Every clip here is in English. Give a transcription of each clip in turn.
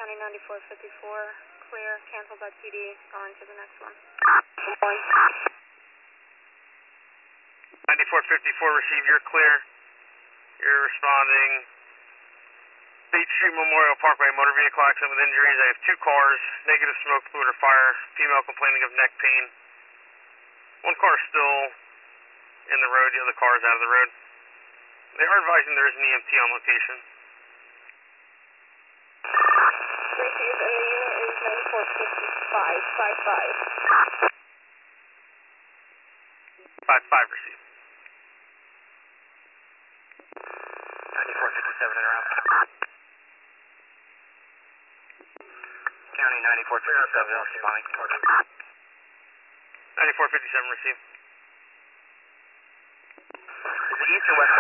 County 9454, clear, canceled by PD, going to the next one. 9454, receive, you're clear. You're responding. Beach Street Memorial Parkway, motor vehicle accident with injuries. I have 2 cars, negative smoke, fluid, or fire. Female complaining of neck pain. 1 car is still in the road, the other car is out of the road. They are advising there is an EMT on location. Receive, and the unit is 9455. 55 receive. 9457 and around. County 9457 responding. 9457 receive. Is it east or west?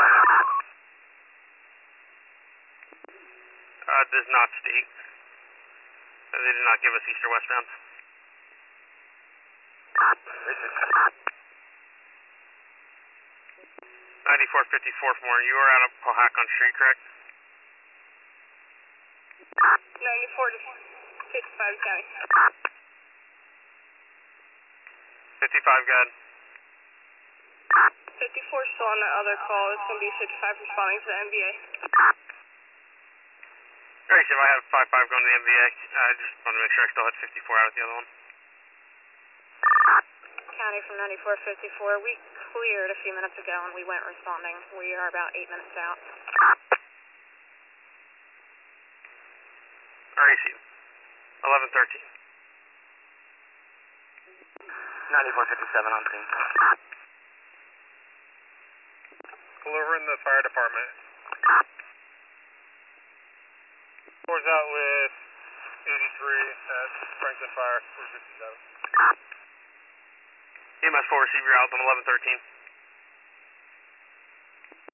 Does not state. They did not give us east or westbound. 9454 from where you are out of Powhatan Street, correct? 94 to 55 County. 55, go ahead. 54 still on that other call. It's going to be 55 responding to the MVA. Alright, so I have 55 going to the MVA. I just want to make sure I still had 54 out of the other one. County from 9454, we cleared a few minutes ago and we went responding. We are about 8 minutes out. Alright, see you. 1113. 9457 on scene. Pull over in the fire department. Pours out with 83 at Franklin Fire, 457. EMS 4, receive your out on 1113.